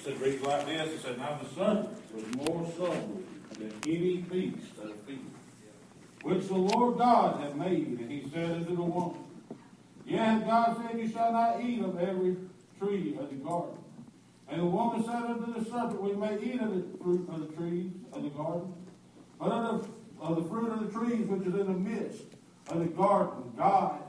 It reads like this. It said, now the serpent was more subtle than any beast of the field, which the Lord God had made. And he said unto the woman, Yet God said, You shall not eat of every tree of the garden. And the woman said unto the serpent, We may eat of the fruit of the trees of the garden, but of the fruit of the trees which is in the midst of the garden, God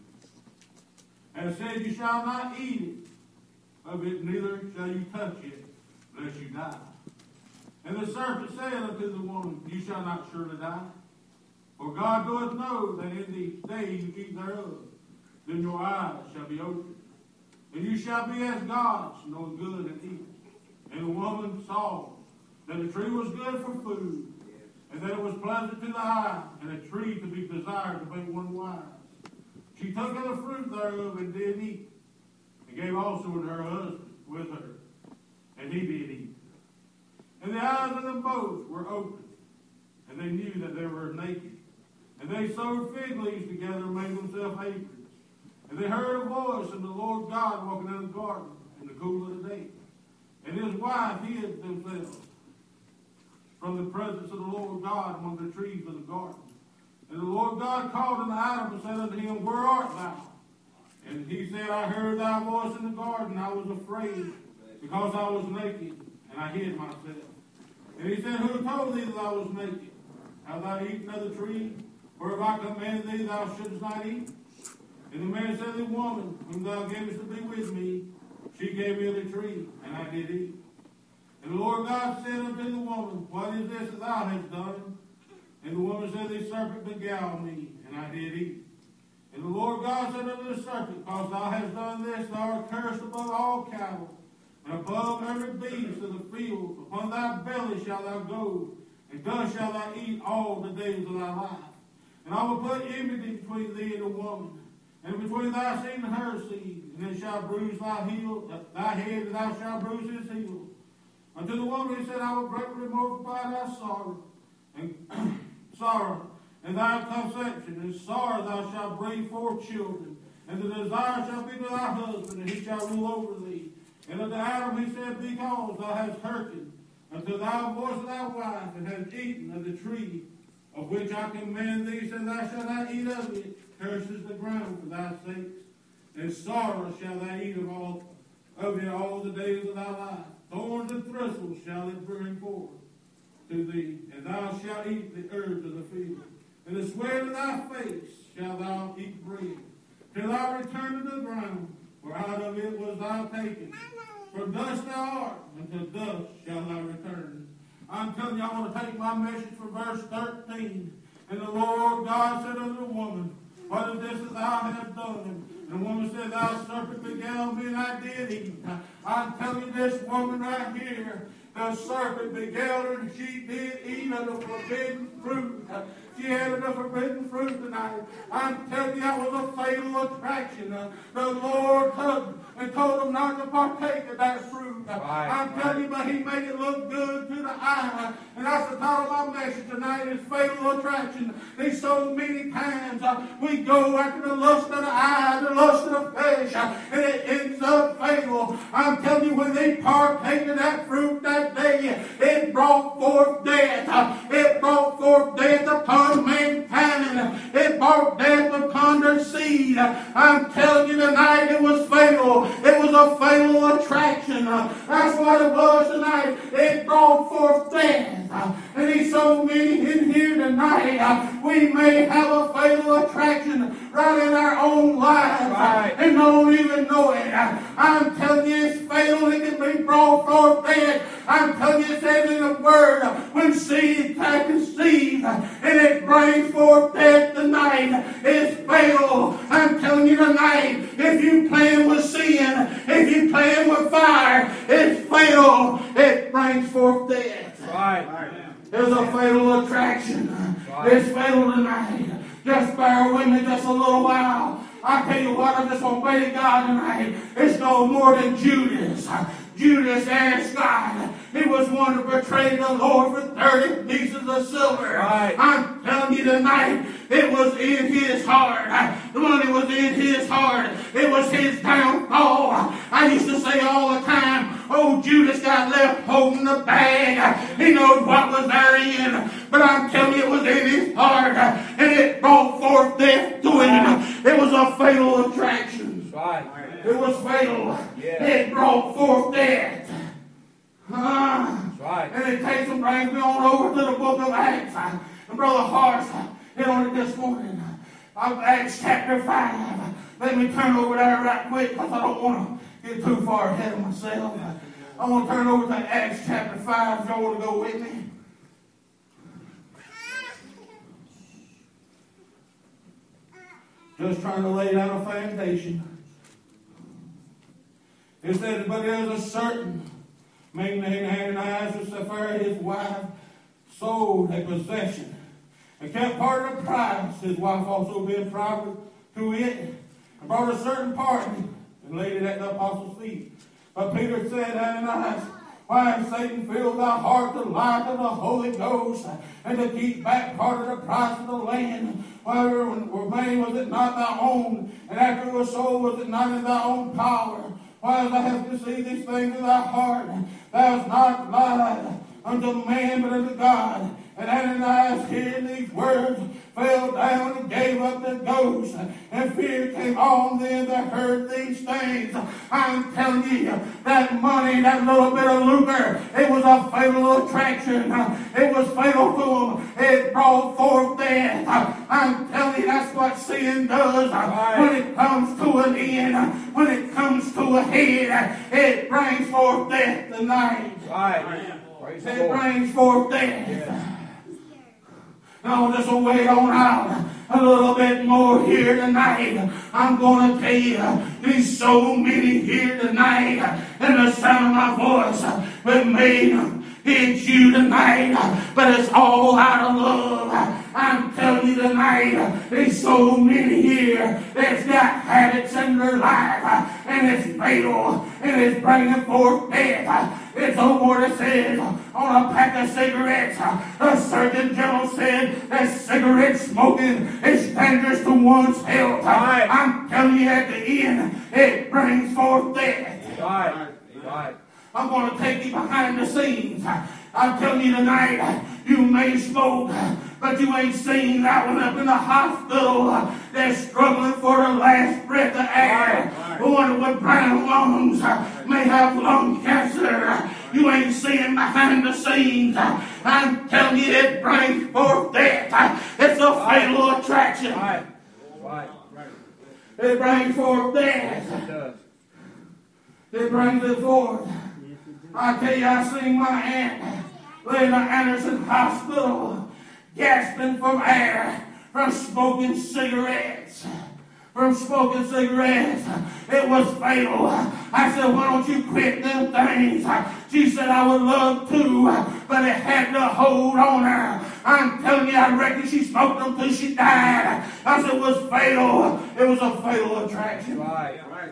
and said, You shall not eat it of it, neither shall you touch it, lest you die. And the serpent said unto the woman, You shall not surely die. For God doeth know that in the day you eat thereof, then your eyes shall be opened, and you shall be as gods, knowing good and evil. And the woman saw that the tree was good for food, and that it was pleasant to the eye, and a tree to be desired to make one wise. She took of the fruit thereof and did eat, and gave also to her husband with her, and he did eat. And the eyes of them both were opened, and they knew that they were naked. And they sewed fig leaves together and made themselves aprons. And they heard a voice of the Lord God walking in the garden in the cool of the day. And his wife hid themselves from the presence of the Lord God among the trees of the garden. And the Lord God called unto Adam and said unto him, Where art thou? And he said, I heard thy voice in the garden. I was afraid, because I was naked, and I hid myself. And he said, Who told thee that I was naked? Have thou eaten of the tree, whereof I commanded thee thou shouldest not eat? And the man said, The woman whom thou gavest to be with me, she gave me of the tree, and I did eat. And the Lord God said unto the woman, What is this that thou hast done? And the woman said, The serpent beguiled me, and I did eat. And the Lord God said unto the serpent, Because thou hast done this, thou art cursed above all cattle, and above every beast of the field. Upon thy belly shalt thou go, and dust shalt thou eat all the days of thy life. And I will put enmity between thee and the woman, and between thy seed and her seed, and it shall bruise thy head, and thou shalt bruise his heel. Unto the woman he said, I will greatly multiply thy sorrow, and thy conception, and sorrow thou shalt bring forth children, and the desire shall be to thy husband, and he shall rule over thee. And unto Adam he said, Because thou hast hearkened unto thy voice of thy wife, and hast eaten of the tree of which I command thee, said, Thou shalt not eat of it. Curses the ground for thy sakes, and sorrow shall thou eat of it all the days of thy life. Thorns and thistles shall it bring forth to thee, and thou shalt eat the herbs of the field. And the sweat of thy face shalt thou eat bread, till thou return to the ground, for out of it was thou taken. From dust thou art, and to dust shalt thou return. I'm telling you, I want to take my message from verse 13. And the Lord God said unto the woman, What is this that thou hast done? And the woman said, Thou serpent beguiled me, and I did eat. I'm telling you, this woman right here, the serpent beguiled her, and she did eat of the forbidden fruit. She had of the forbidden fruit tonight. I'm telling you, that was a fatal attraction. The Lord and told them not to partake of that fruit. I'm telling you, but he made it look good to the eye. And that's the title of my message tonight, is Fatal Attraction. There's so many times we go after the lust of the eye, the lust of the flesh, and it ends up fatal. I'm telling you, when they partake of that fruit that day, it brought forth death. It brought forth death upon mankind. It brought death upon their seed. I'm telling you tonight, it was fatal. It was a fatal attraction. That's what it was tonight. It brought forth death. And there's so many in here tonight, we may have a fatal attraction right in our own lives and don't even know it. I'm telling you, it's fatal. It can be brought forth death. I'm telling you, it says in the Word, when seed touches seed, and it brings forth death tonight, it's fatal. I'm telling you tonight, if you playing with sin, if you playing with fire, it's fatal. It brings forth death. There's a fatal attraction. It's fatal tonight. Just bear with me just a little while. I tell you what, I just obey God tonight. It's no more than Judas. Judas asked God. He was one who betrayed the Lord for 30 pieces of silver. I'm telling you tonight, it was in his heart. The money was in his heart. It was his downfall. I used to say all the time, oh old Judas got left holding the bag. He knows what was therein. But I'm telling you, it was in his heart. And it brought forth death to him. It was a fatal attraction. Right. It was fatal. Yeah. It brought forth death. Right. And it takes and brings me on over to the book of Acts. And Brother Horace hit on it this morning. Acts chapter 5. Let me turn over there right quick because I don't want to get too far ahead of myself. I want to turn over to Acts chapter 5 if y'all want to go with me. Just trying to lay down a foundation. It says, but there's a certain man named Ananias and Sapphira, his wife, sold a possession and kept part of the price, his wife also being private to it, and brought a certain part and laid it at the apostles' feet. But Peter said, Ananias, why has Satan filled thy heart to lie to the Holy Ghost and to keep back part of the price of the land? Whether remain was it not thy own, and after it was sold was it not in thy own power? Why thou hast deceived these things in thy heart? Thou hast not lied unto man but unto God. And Ananias, hearing these words, fell down and gave up the ghost. And fear came on them that heard these things. I'm telling you, that money, that little bit of lucre, it was a fatal attraction. It was fatal to them. It brought forth death. I'm telling you, that's what sin does. When it comes to an end, when it comes to a head, it brings forth death tonight. Right. It brings forth death. Yeah. Now, this will wait on out a little bit more here tonight. I'm going to tell you, there's so many here tonight, and the sound of my voice with me hit you tonight, but it's all out of love. I'm telling you tonight, there's so many here that's got habits in their life, and it's fatal, and it's bringing forth death. It's over what it says on a pack of cigarettes. The Surgeon General said that cigarette smoking is dangerous to one's health. Right. I'm telling you, at the end, it brings forth death. Right. Right. I'm going to take you behind the scenes. I'm telling you tonight, you may smoke, but you ain't seen that one up in the hospital. They're struggling for the last breath of air. The one with brown lungs may have lung cancer. You ain't seeing behind the scenes. I'm telling you, it brings forth death. It's a fatal attraction. Right. Right. It brings forth death. It does. It brings it forth. I tell you, I seen my aunt lay in the Anderson Hospital, gasping for air from smoking cigarettes. From smoking cigarettes. It was fatal. I said, why don't you quit them things? She said, I would love to, but it had to hold on her. I'm telling you, I reckon she smoked them till she died. I said, it was fatal. It was a fatal attraction. Right. Right.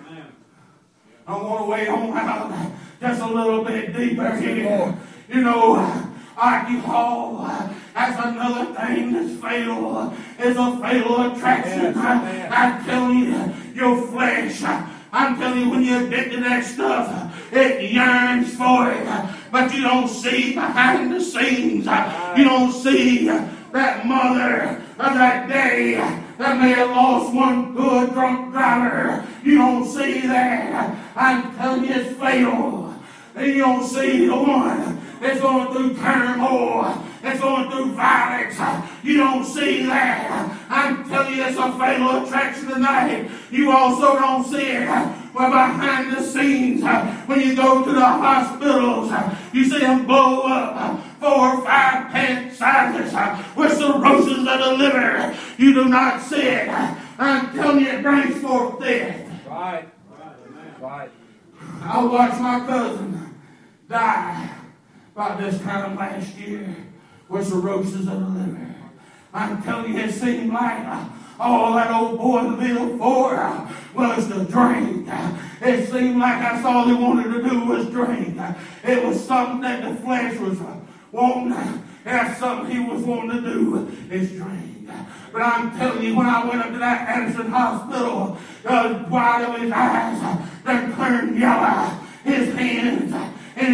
I want to wait on out just a little bit deeper here. You know, alcohol, that's another thing that's fatal. It's a fatal attraction. Yes, I'm telling you, your flesh, I'm telling you, when you're addicted to that stuff, it yearns for it. But you don't see behind the scenes. You don't see that mother of that day that may have lost one good drunk driver. You don't see that. I'm telling you, it's fatal. And you don't see the one that's going through turmoil, that's going through violence. You don't see that. I'm telling you, it's a fatal attraction tonight. You also don't see it. Well, behind the scenes, when you go to the hospitals, you see them blow up 4 or 5 sizes with cirrhosis of the liver. You do not see it. I'm telling you, it brings forth death. Right. Right. I watched my cousin die about this time last year with cirrhosis of the liver. I'm telling you, it seemed like all that old boy lived for was to drink. It seemed like that's all he wanted to do was drink. It was something that the flesh was wanting. That's something he was wanting to do is drink. But I'm telling you, when I went up to that Anderson Hospital, the white of his eyes, they turned yellow. His hands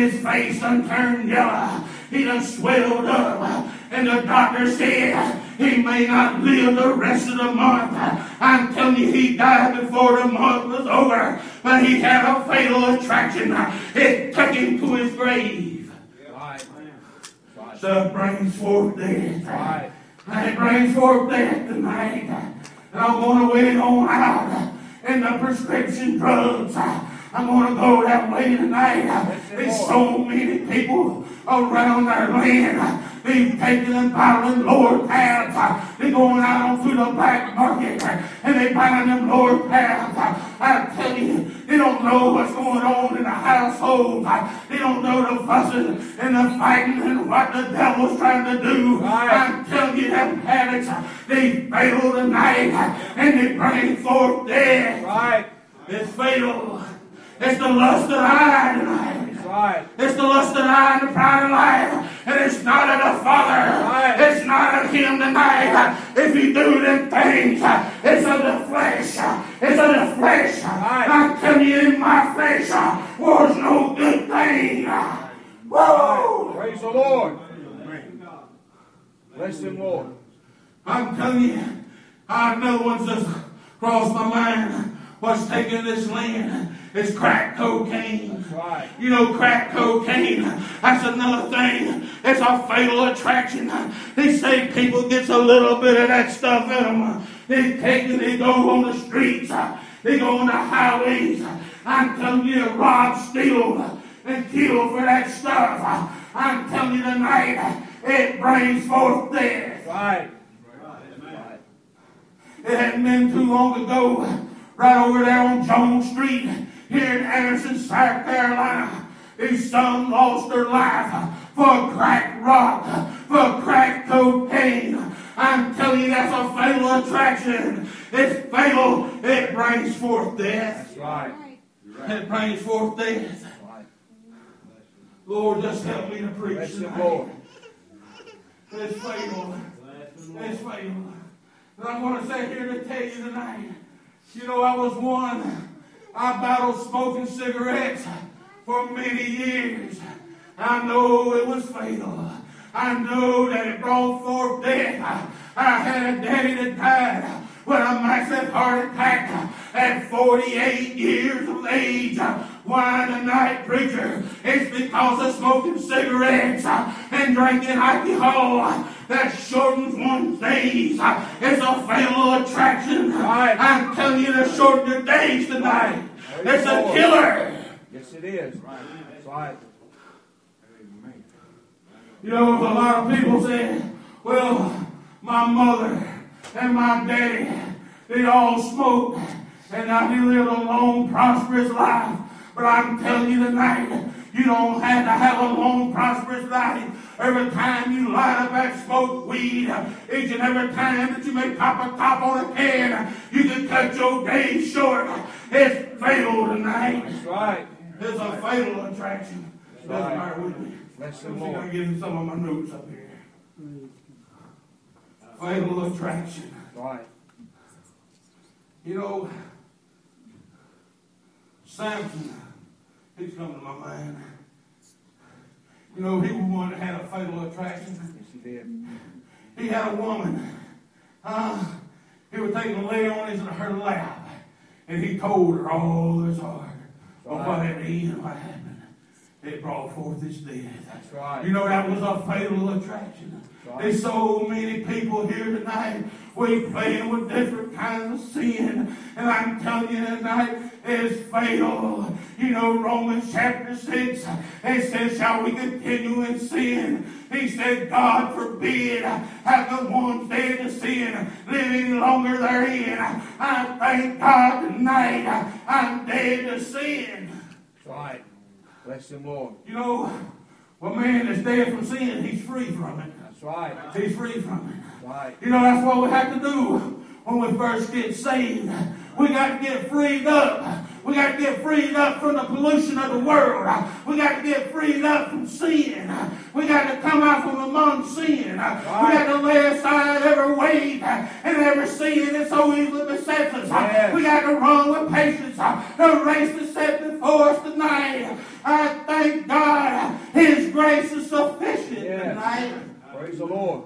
his face done turned yellow. He done swelled up. And the doctor said he may not live the rest of the month. I'm telling you, he died before the month was over. But he had a fatal attraction. It took him to his grave. Right. So it brings forth death. Right. And it brings forth death tonight. And I'm going to wait on out in the prescription drugs. I'm going to go that way tonight. There's so many people around our land. They've taken and bottling lower tabs. They're going out onto the black market and they're buying them lower tabs. I tell you, they don't know what's going on in the household. They don't know the fussing and the fighting and what the devil's trying to do. Right. I'm telling you, them habits, they fail tonight and they bring forth death. Right. It's fatal. It's the lust of the eye tonight. Right. It's the lust of the eye and the pride of life. And it's not of the Father. Right. It's not of Him tonight. If you do them things, it's of the flesh. It's of the flesh. Right. I'm telling you, in my flesh was no good thing. Whoa! Praise the Lord. Bless him, Lord. I'm telling you, another one's just crossed my mind. What's taking this land is crack cocaine. Right. You know, crack cocaine, that's another thing. It's a fatal attraction. They say people gets a little bit of that stuff in them. They take it, they go on the streets, they go on the highways. I'm telling you, rob, steal, and kill for that stuff. I'm telling you tonight, it brings forth death. Right. It hadn't been too long ago, right over there on Jones Street, here in Anderson, South Carolina, these some lost their life for crack rock, for crack cocaine. I'm telling you, that's a fatal attraction. It's fatal. It brings forth death. That's right. It brings forth death. Right. Lord, just help me to preach Bless him, tonight. Lord. It's fatal. It's fatal. And I'm going to sit here to tell you tonight, you know, I was one. I battled smoking cigarettes for many years. I know it was fatal. I know that it brought forth death. I had a daddy that died with a massive heart attack at 48 years of age. Why tonight, preacher? It's because of smoking cigarettes and drinking alcohol that shortens one's days. It's a fatal attraction. Right. I'm telling you to shorten your days tonight. It's a killer. Yes, it is. That's right. You know, a lot of people say, well, my mother and my daddy, they all smoked, and now they lived a long, prosperous life. But I'm telling you tonight, you don't have to have a long, prosperous life. Every time you light up that smoke weed, each and every time that you may pop a top on a can, you can cut your days short. It's fatal tonight. That's right. It's a fatal attraction. Doesn't matter with me. Bless Let him, me see if I Lord. can get some of my notes up here. Fatal attraction. Right. You know, Samson, he's coming to my mind. You know, he was one that had a fatal attraction. Yes, he did. He had a woman. He was taking a lay on her lap, and he told her all his heart of what had been, what happened. It brought forth his death. That's right. You know, that was a fatal attraction. Right. There's so many people here tonight. We playing with different kinds of sin. And I'm telling you tonight, it's fatal. You know, Romans chapter 6, it says, shall we continue in sin? He said, God forbid, have the ones dead to sin, living longer therein. I thank God tonight, I'm dead to sin. That's right. Bless him, Lord. You know, when man is dead from sin, he's free from it. That's right. He's free from it. That's right. You know, that's what we have to do when we first get saved. We got to get freed up. We got to get freed up from the pollution of the world. We got to get freed up from sin. We got to come out from among sin. We got to lay aside every weight and every sin that so easily besets us. Yes. We got to run with patience the race that's set before us tonight. I thank God Praise the Lord.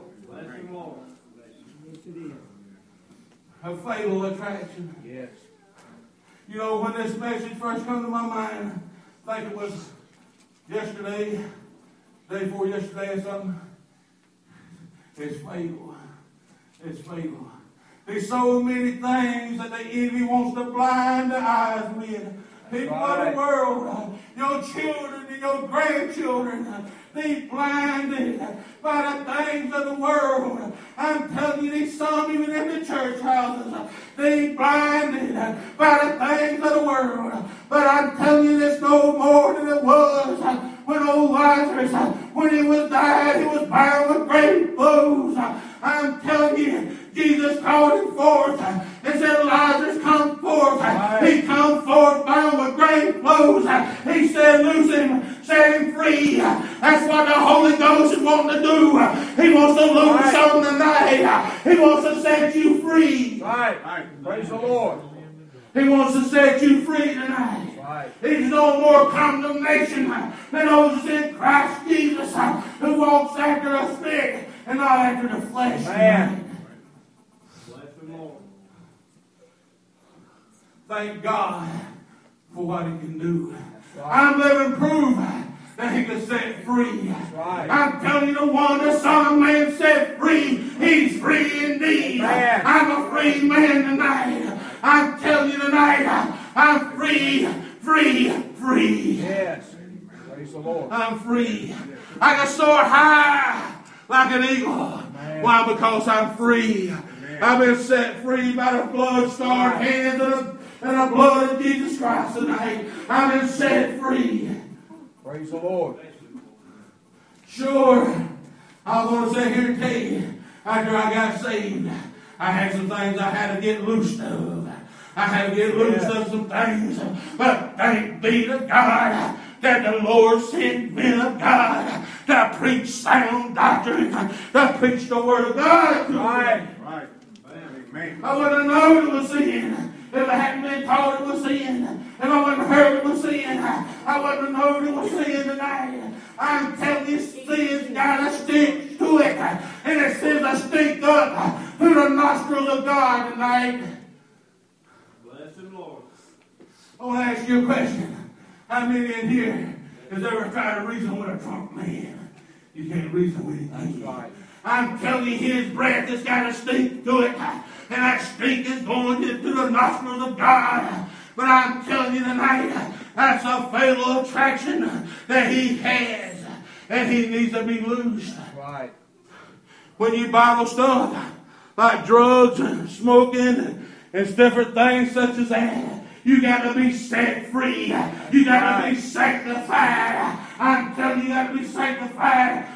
A fatal attraction. Yes. You know, when this message first came to my mind, I think it was yesterday, day before yesterday or something. It's fatal. It's fatal. There's so many things that the enemy wants to blind the eyes with. People of the world, your children and your grandchildren, they blinded by the things of the world. I'm telling you, these some even in the church houses, they blinded by the things of the world. But I'm telling you, it's no more than it was when old Lazarus, when he was dying, he was bound with great blows. I'm telling you, Jesus called him forth and said, Lazarus, come forth. He come forth bound with great blows. He said, loose him, set him free. That's what the Holy Ghost is wanting to do. He wants to loose on tonight. He wants to set you free. Right. Praise the Lord. He wants to set you free tonight. Right. There's no more condemnation than those in Christ Jesus who walks after the Spirit and not after the flesh. Man. Thank God for what He can do. Right. I'm living proof that He can set free. Right. I'm telling you, the one the Son of Man set free, He's free indeed. Man. I'm a free man tonight. I'm telling you tonight, I'm free, free, free. Yes. Praise the Lord. I'm free. I can soar high like an eagle. Man. Why? Because I'm free. I've been set free by the blood-scarred hands and the blood of Jesus Christ tonight. I've been set free. Praise the Lord. Sure, I was going to sit here and tell you, after I got saved, I had some things I had to get loose of. I had to get loose of some things. But thank be to God that the Lord sent men of God to preach sound doctrine, to preach the Word of God. Right. Right. Amen. I wouldn't have known it was sin if I hadn't been taught it was sin. If I wouldn't have heard it was sin, I wouldn't have known it was sin tonight. I'm telling you, sin's got a stink to it. And it sends a stink up through the nostrils of God tonight. Bless the Lord. I want to ask you a question. How many in here has ever tried to reason with a drunk man? You can't reason with him. That's right. I'm telling you, his breath has got a stink to it. And that stink is going through the nostrils of God. But I'm telling you tonight, that's a fatal attraction that he has. And he needs to be loosed. Right. When you Bible stuff, like drugs and smoking and different things such as that, you got to be set free. You got to be sanctified. I'm telling you, you got to be sanctified.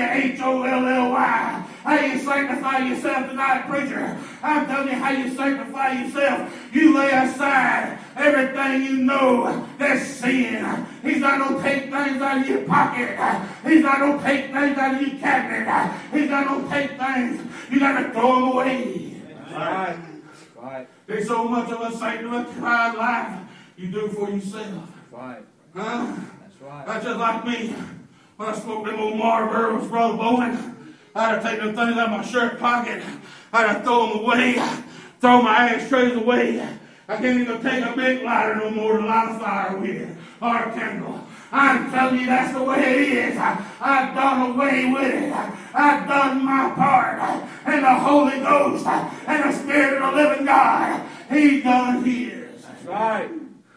W-H-O-L-L-Y. How you sanctify yourself tonight, preacher? I'm telling you how you sanctify yourself. You lay aside everything you know that's sin. He's not going to take things out of your pocket. He's not going to take things out of your cabinet. He's not going to take things. You got to throw them away. Right. Right. There's so much of a sanctified life you do for yourself. Right. Huh? That's right. That's just like me. When I smoked them old Marlboros, Brother Bowen, I had to take them things out of my shirt pocket. I had to throw them away. Throw my ashtrays away. I can't even take a big lighter no more to light a fire with, or a candle. I'm telling you, that's the way it is. I've done away with it. I've done my part. And the Holy Ghost and the Spirit of the living God, He done His. That's right.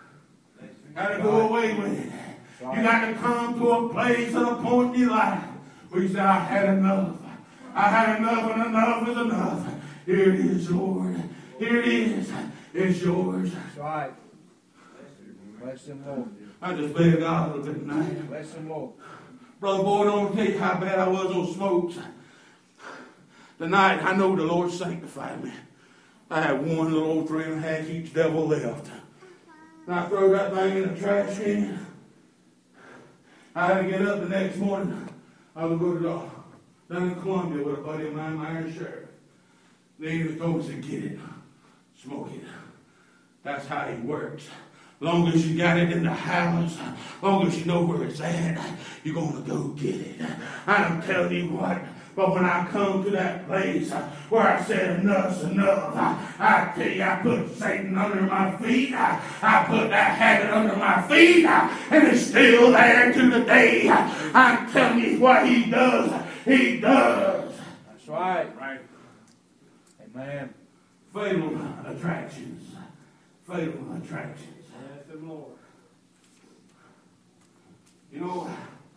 Got to go away with it. You got to come to a place and a point in your life where you say, I had enough. I had enough, and enough is enough. Here it is, Lord. Here it is. It's yours. That's right. Bless him, Lord. I just beg God a little bit tonight. Bless him, Lord. Brother Boyd, I want to tell you how bad I was on smokes. Tonight, I know the Lord sanctified me. I had one little old 3.5 each devil left. And I throw that thing in the trash can. I had to get up the next morning. I would go to down in Columbia with a buddy of mine, my Iron Sheriff. They even told me to get it. Smoke it. That's how he works. Long as you got it in the house, long as you know where it's at, you're going to go get it. I'm telling you what, But when I come to that place where I said enough's enough, I tell you, I put Satan under my feet. I put that habit under my feet, and it's still there to the day. I'm telling you what he does. He does. That's right. Right. Amen. Fatal attractions. Fatal attractions. Yes, the Lord. You know,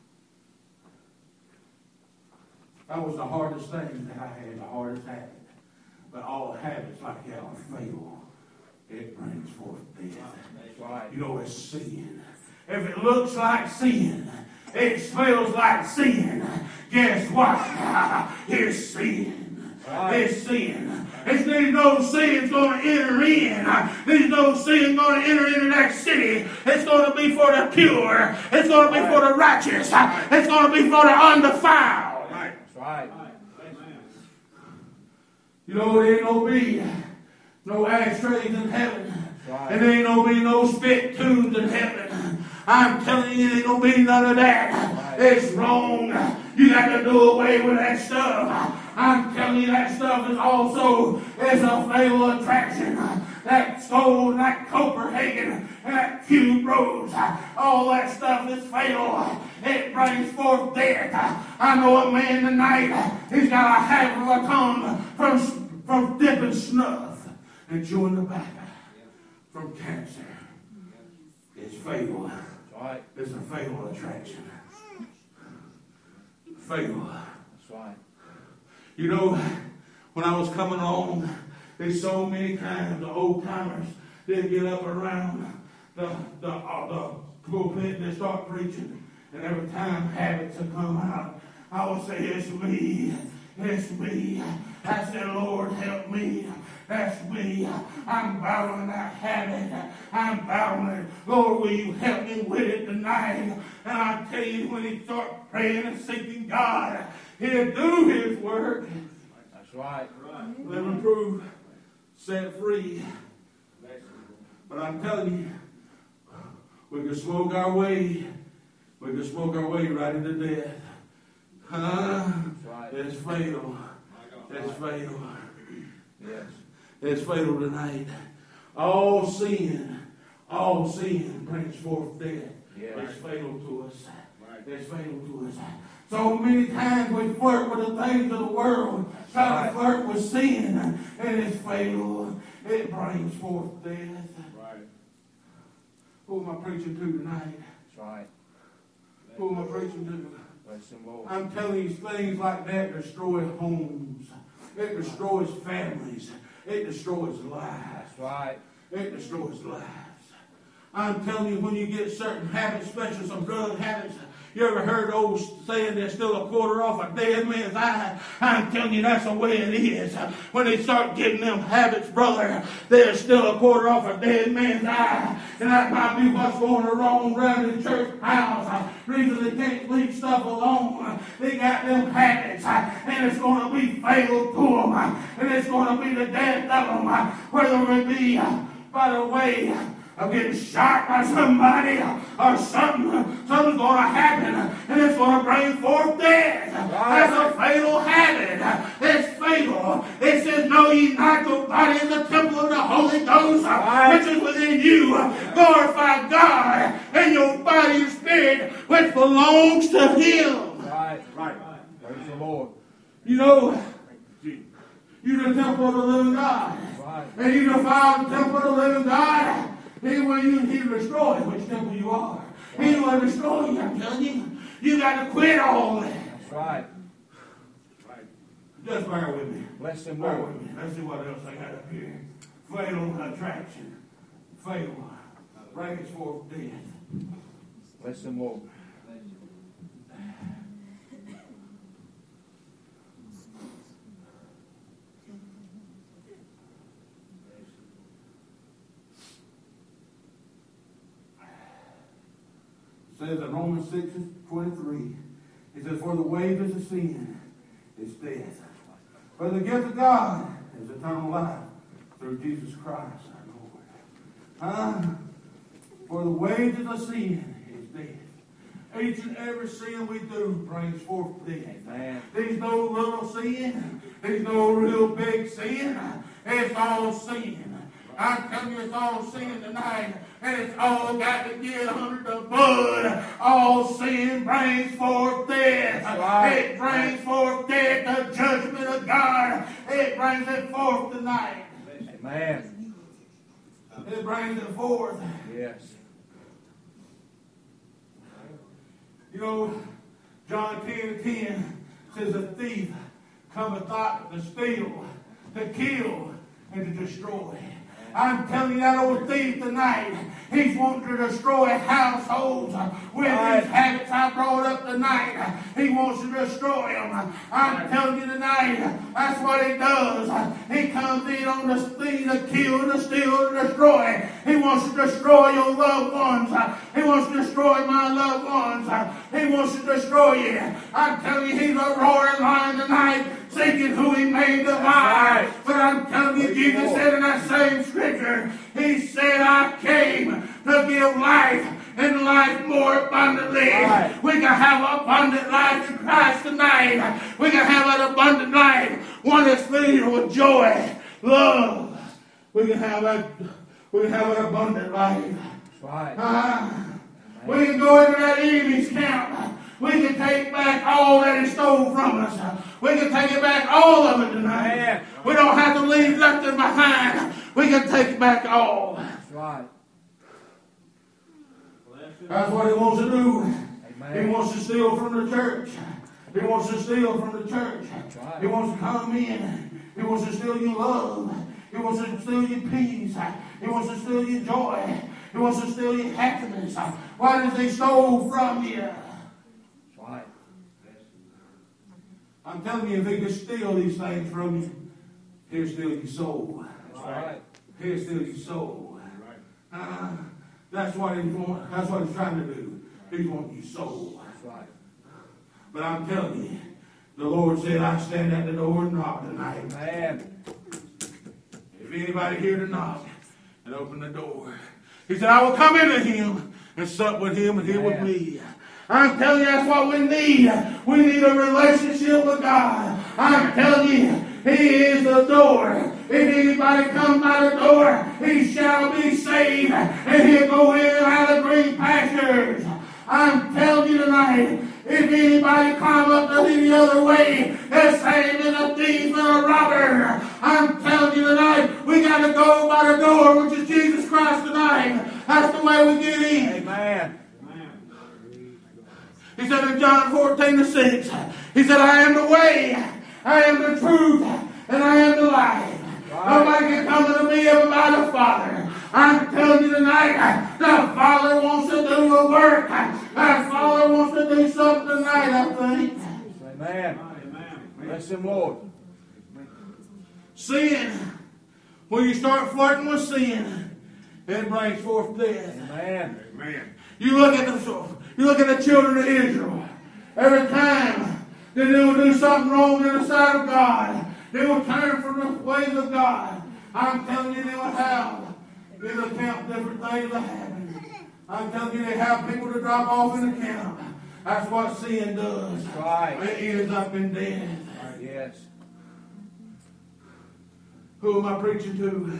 that was the hardest thing that I had, the hardest habit. But all habits like that are fatal. It brings forth death. That's right. You know, it's sin. If it looks like sin, it smells like sin, guess what? It's sin. Right. It's sin. There's no sin going to enter in. There's no sin going to enter into that city. It's going to be for the pure. It's going to be for the righteous. It's going to be for the undefiled. That's right. You know, there ain't gonna be no ashtrays in heaven. Right. And there ain't gonna be no spit tunes in heaven. I'm telling you, there ain't gonna be none of that. Right. It's wrong. You got to do away with that stuff. I'm telling you, that stuff is also a fatal attraction. That Stone, that Copenhagen, and that Cube Rose, all that stuff is fatal. It brings forth death. I know a man tonight, he's got a habit of a tongue from dipping snuff and chewing tobacco from cancer. It's fatal. Right. It's a fatal attraction. Fatal. That's right. You know, when I was coming along, there's so many times the old timers they get up around the pulpit and they start preaching, and every time habits have come out, I would say, "It's me, it's me." I said, "Lord, help me." That's me. I'm battling that habit. I'm battling it. Lord, will you help me with it tonight? And I tell you, when he starts praying and seeking God, he'll do his work. That's right. Live and prove, set free. But I'm telling you, we can smoke our way. We can smoke our way right into death. That's right. It's fatal. It's fatal. Yes. It's fatal tonight. All sin brings forth death. Yes. It's fatal to us. It's fatal to us. So many times we flirt with the things of the world, try to flirt with sin, and it's fatal. It brings forth death. Right. Who am I preaching to tonight? That's right. Who am I preaching to? Bless him, Lord. I'm telling you, things like that destroy homes. It destroys families. It destroys lives. That's right. It destroys lives. I'm telling you, when you get certain habits, especially some drug habits, you ever heard the old saying, "There's still a quarter off a dead man's eye"? I'm telling you, that's the way it is. When they start getting them habits, brother, there's still a quarter off a dead man's eye. And that might be what's going wrong around the church house. Reason they can't leave stuff alone. They got them habits, and it's going to be fatal to them. And it's going to be the death of them, whether it be by the way of getting shot by somebody or something. Something's going to happen, and it's going to bring forth death. That's a fatal habit. It's fatal. It says, "Know ye not your body is the temple of the Holy Ghost, which is within you. Glorify God in your body and spirit, which belongs to him." Right. Right. Praise the Lord. You know, you're the temple of the living God. Right. And you defile the temple of the living God, he will destroy which temple you are. He will destroy you, I'm telling you. You got to quit all that. That's right. Just bear with me. Bless him, Bear Lord. with me. Let's see what else I got up here. Fatal attraction. Fatal. Brings forth death. Bless him, Lord. It says in Romans 6:23, it says, "For the wages of sin is death. But the gift of God is eternal life through Jesus Christ our Lord." For the wages of sin is death. Each and every sin we do brings forth death. Amen. There's no little sin. There's no real big sin. It's all sin. I'm telling you, it's all sin tonight. And it's all got to get under the blood. All sin brings forth death. Right. It brings forth death, the judgment of God. It brings it forth tonight. Amen. It brings it forth. Yes. You know, John 10:10 says, "A thief cometh not to steal, to kill, and to destroy." I'm telling you, that old thief tonight, he's wanting to destroy households with these habits I brought up tonight. He wants to destroy them. I'm telling you tonight, that's what he does. He comes in on the scene to kill, to steal, to destroy. He wants to destroy your loved ones. He wants to destroy my loved ones. He wants to destroy you. I'm telling you, he's a roaring lion tonight, seeking who he may devour. But I'm telling you, Jesus said in that same scripture, he said, "I came to give life and life more abundantly." We can have abundant life in Christ tonight. We can have an abundant life, one that's filled with joy, love. We can have an abundant life. That's right. We can go into that enemy's camp. We can take back all that he stole from us. We can take it back, all of it tonight. Amen. We don't have to leave nothing behind. We can take it back all. That's right. That's what he wants to do. Amen. He wants to steal from the church. He wants to steal from the church. That's right. He wants to come in. He wants to steal your love. He wants to steal your peace. He wants to steal your joy. He wants to steal your happiness. Why does he steal from you? That's right. I'm telling you, if he could steal these things from you, he'll steal your soul. That's right. He'll steal your soul. That's what he's want. That's what he's trying to do. He's wanting your soul. That's right. But I'm telling you, the Lord said, "I stand at the door and knock tonight." Amen. If anybody here to knock and open the door, he said, "I will come into him and sup with him and he with me." I'm telling you, that's what we need. We need a relationship with God. I'm telling you, he is the door. If anybody comes by the door, he shall be saved, and he'll go in and out of green pastures. I'm telling you tonight, if anybody climb up any other way, the same as a thief and a robber. I'm telling you tonight, we got to go by the door, which is Jesus Christ tonight. That's the way we get in. Amen. He said in John 14:6, he said, "I am the way, I am the truth, and I am the life. Nobody can come to me but by the Father." I'm telling you tonight, the Father wants to do a work. The Father wants to do something tonight, I think. Amen. Bless him, Lord. Sin, when you start flirting with sin, it brings forth death. Amen. You look at the children of Israel. Every time that they will do something wrong in the sight of God, they will turn from the ways of God. I'm telling you, they will have in the camp different things that happen. I'm telling you, they have people to drop off in the camp. That's what sin does. Right. It ends up in death. Yes. Who am I preaching to?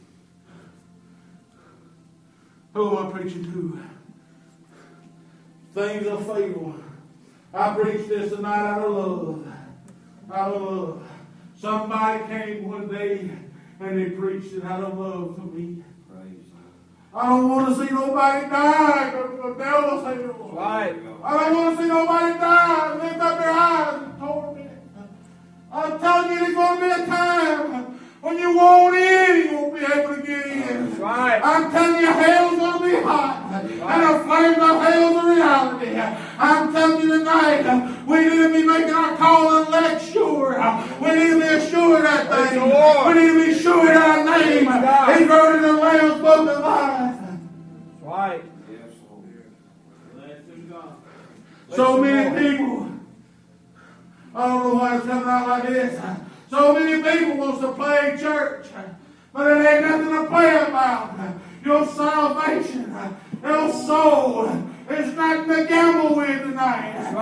Who am I preaching to? Things are fatal. I preached this tonight out of love. Out of love. Somebody came one day and they preached it out of love to me. I don't want to see nobody die because the devil said, Right. I don't want to see nobody die and lift up their eyes and torment. I'm telling you, there's going to be a time when you won't in, you won't be able to get in. That's right. I'm telling you, hell's going to be hot. And the flames of hell's a reality. I'm telling you tonight, we need to be making our call and elect sure. We need to be assured of that thing. We need to be sure of our name. He wrote in the Lamb's Book of Life. That's right. So many people, I don't know why it's coming out like this. So many people wants to play church, but it ain't nothing to play about. Your salvation, your soul, It's nothing to gamble with tonight.